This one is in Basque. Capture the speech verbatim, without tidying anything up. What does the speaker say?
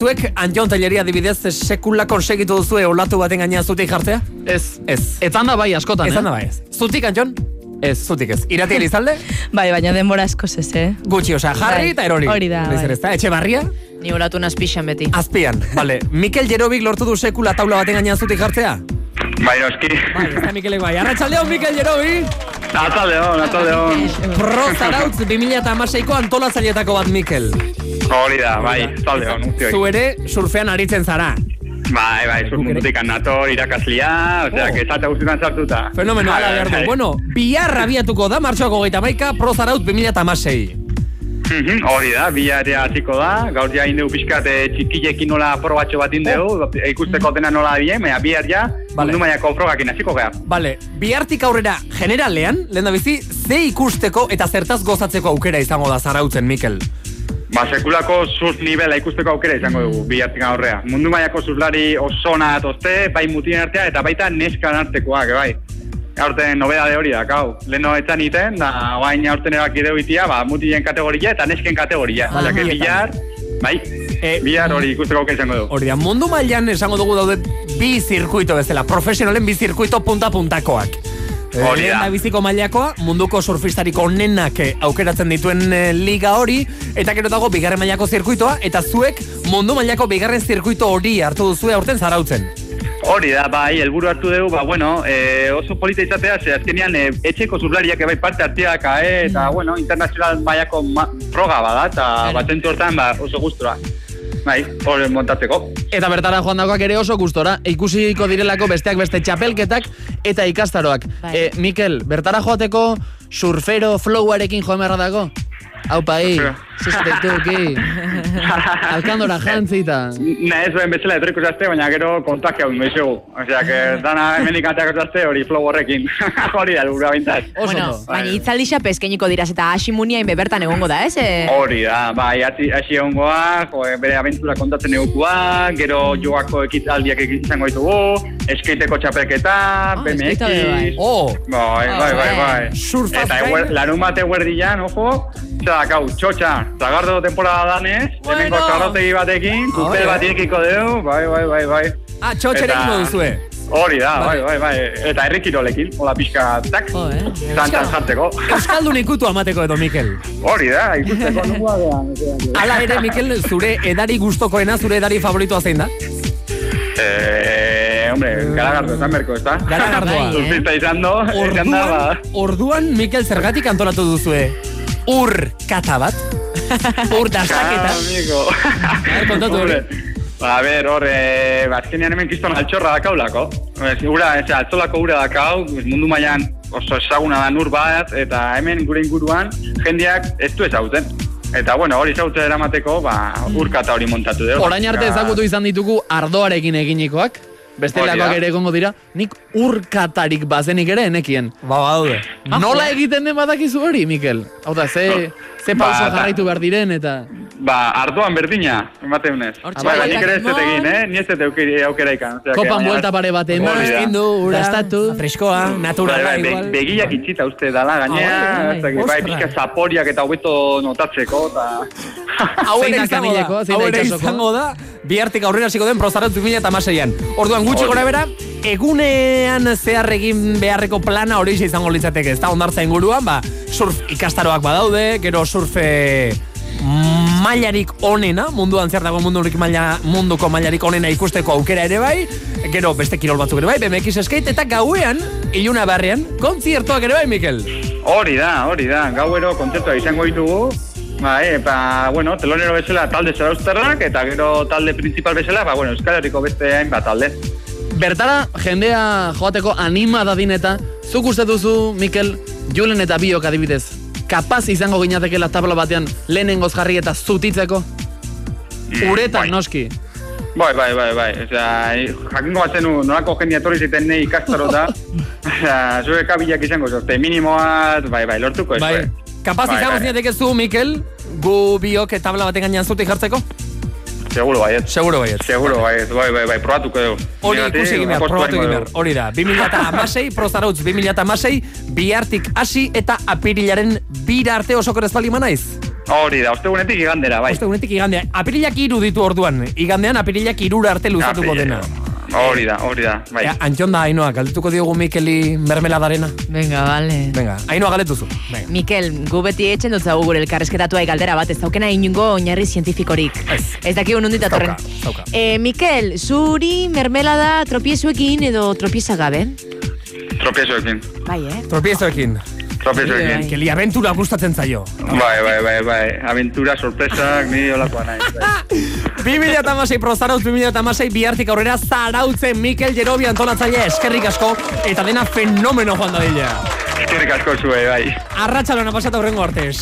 Zuek Anjon Telleria adibidez sekula konsegitu duzue olatu baten gainean zutik jartzea? Ez. Ez. Etzan da bai askotan, Etzan da bai ez. Zutik, Anjon? Ez, zutik ez. Irati Elizalde? Bai, baina denbora askoz ez, eh? Gutxi, osea, jarri eta erori. Hori da, bai. Etxe barria? Ni olatu nazpixan beti. Azpian, bale. Mikel Jerobik lortu du sekula taula baten gainean zutik jartzea? Bai, noski. Bai, ez da Mikelek bai. Arratsaldeon, Mikel Jerobi! Ataldeon, ataldeon. Pro Zarautz bi mila hamaseiko antolatzailetako bat, Mikel. Hori da, bai, ataldeon, utzioi. Zu ere surfean aritzen zara. Bai, bai, sur mundutik nator, irakaslia, osea, Oh. que esate guztietan sartuta. Fenomeno, ala behar du. Bueno, bihar abiatuko da, martxoak hogeita hamaika, Pro Zarautz bi mila hamasei. Mhm, Hori da, bilaria hasiko da, gaur ja indeu pixkat eh, txikilekin nola probatxo bat indeu, ikusteko dena nola bien, baina bihar ja, Vale. mundu mailako frogakin hasiko gea. Bale, bihartik aurrera generalean, lehen da bizi, ze ikusteko eta zertaz gozatzeko aukera izango da Zarautzen, Mikel? Ba, sekulako surf nivela ikusteko aukera izango dugu, bihartik aurrea. Mundu mailako surflari osona atozte, bai mutien artea eta baita neskan artekoak, bai. Aurten nobedade hori da, kau. Leno etzan iten, da, guain aurten erabaki deu itia, ba, mutien kategoria eta nesken kategoria. Ah, Osea, que bihar, bai, Eh, bihar hori ikusteko aukera izango dugu. Hori da, mundu mailan esango dugu daude bi zirkuito bezala, profesionalen bi zirkuito punta-puntakoak. Hori da. Lehen da biziko mailakoa, munduko surfistarik onenak eh, aukeratzen dituen eh, liga hori, eta gero dago bigarren mailako zirkuitoa, eta zuek mundu mailako bigarren zirkuito hori hartu duzue aurten Zarautzen. Hori da, bai, helburu hartu dugu, ba, bueno, e, oso polita izatea, ze azkenean e, etxeko surflariak bai parte hartiak, e, eta, bueno, internazional mailako ma, froga bada, eta batentu hortan, ba, oso gustura. Bai, hori montatzeko. Eta bertara joan dagoak ere oso gustora, ikusiko direlako besteak beste txapelketak eta ikastaroak. Bai. E, Mikel, bertara joateko surfero flowarekin joan beharra dago? Haupa, hi, sustetuki, alkandora jantzita. Ne, ez duen bezala etoriko zazte, baina gero kontak hau inbeizugu. Osea, que dana hemenik anteako zazte hori flow horrekin. Hori da, lura bintzat. Oso Bueno, ondo. baina itzaldixa peskeniko diraz eta asimunia inbe bertan egongo da, ez? Eh? Hori da, bai, hasi hasi egongoa, jo, bere abentura kontatzen egukua, gero joako ekitaldiak izango ditugu, eskaiteko txapelketa, Ah, B M X. eskaita ere bai. Oh, Bai, bai, bai, bai. Surfaz Eta gain. eguer, larun bate guerdian, ojo, zakau, txotxa, zagardo temporada danez, Bueno. hemengo zagarrotegi batekin, Oh, kupel eh. bat irekiko dugu, bai, bai, bai, bai. ah, txotxere Eta- ingo duzue. Hori da, bai, bai, bai, eta herrikirolekin, hola pixka, tak, Jo, eh? zantan jartzeko. Euskaldun ikutu amateko edo, Mikel. Hori da, ikusteko nukua gehan. Hala ere, Mikel, zure edari gustokoena, zure edari favoritoa zein da? Eh, hombre, garagardo, esan berko, ez da? Garagardoa. Bai, eh? Surfista izan do, izan da, Orduan, ba. orduan, Mikel, zergatik antolatu duzue? Ur kata bat? Ur dastaketa? Amigo. ber, kontatu hori. Hombre, Ba, a ber, hor, eh, azkenean hemen kiston altxorra dakaulako. Ez, ura, ez, altzolako ura dakau, mundu mailan oso ezaguna da nur bat, eta hemen gure inguruan jendeak ez du ezagutzen. Eta, bueno, hori ezagutzen eramateko, ba, urkata hori montatu dugu. Orain arte ezagutu izan ditugu ardoarekin eginikoak, bestelakoak Hori da. ere egongo dira, nik urkatarik bazenik ere enekien. Ba, badaude. Nola egiten den badakizu hori, Mikel? Hau da, ze, ze pauso Ba, da- jarraitu behar diren eta... Ba, ardoan berdina, emateunez. Hortxe Bai, ba, bueltak nik ere ez dut eman. egin, eh? Ni ez dut aukeri- aukera ikan. Osea, que Kopan baina- buelta pare bat eman, Hori da. Indu, ura, Gastatu. freskoa, Bai, naturala, bai, be, igual. begiak itxita uste dala, Ah, gainea, bai, ez dakit, bai, ostras. pixka zaporiak eta hobeto notatzeko, eta... Hau ere Zein da izango da, Kamileko, zein hau da ere itsasoko? izango da, bihartik aurrera hasiko den Pro Zarautz bi mila hamaseian. Orduan gutxi Hori. gora bera, egunean zehar egin beharreko plana hori izango litzateke, ez da ondartza inguruan, ba, surf ikastaroak badaude, gero surfe mailarik onena, munduan zer dago mundurik maila, munduko mailarik onena ikusteko aukera ere bai, gero beste kirol batzuk ere bai, B M X skate, eta gauean, iluna barrean, kontziertuak ere bai, Mikel. Hori da, hori da, gauero kontzertua izango ditugu, bai, eta, bueno, telonero bezala talde zarauztarrak, eta gero talde principal bezala, ba, bueno, Euskal Herriko beste hainbat talde. Bertara, jendea joateko anima dadin eta, zuk uste duzu, Mikel, Julen eta biok adibidez, kapaz izango ginatekela tabla batean lehenengoz jarri eta zutitzeko? Uretan, bai. noski. Bai, bai, bai, bai, osea, jakingo batzen nu, nolako jendia etorri ziten nahi ikastarota, osea, zure kabilak izango zote, minimoat, bai, bai, lortuko ez, Bai, bai. kapaz Bai, izango bai. zinateke zu, Mikel, gu biok tabla baten gainean zutik jartzeko? Seguro baiet. Seguro baiet. Seguro baiet, bai, bai, bai, probatuko dugu. Hori Nigatik, ikusi egin behar, apostu probatu egingo egin behar. dugu. Hori da, bi mila hamasei, Pro Zarautz bi mila hamasei, bihartik hasi eta apirilaren bira arte osoko ez bali manaiz. Hori da, ostegunetik igandera, bai. Ostegunetik igandea. Apirilak hiru ditu orduan. Igandean apirilak hirura arte luzatuko dena. Hori da, hori da, bai. Ja, Antxon da, Ainoa, galdetuko diogu Mikeli mermeladarena. Venga, vale. Venga, Ainoa galetuzu. Venga. Mikel, gu beti etxen dut zaugu gure elkarrezketatuai galdera bat, ez daukena inungo oinarri zientifikorik. Ez. Ez dakigu nondit datorren. Zauka, zauka. Eh, Mikel, zuri mermelada tropiezuekin edo tropieza gabe? Tropiezoekin. Bai, eh? Tropiezoekin. Tropiezoekin. Keli aventura gustatzen zaio. Bai, bai, bai, bai. Aventura, sorpresak, ni olakoa nahi. Bai. bi mila hamasei Prozaroz, bi mila hamasei bihartik aurrera zarautzen Mikel Jerobi antolatzaile eskerrik asko eta dena fenomeno joan da dila. Eskerrik asko zue, bai. Arratsalona pasata horrengo arte.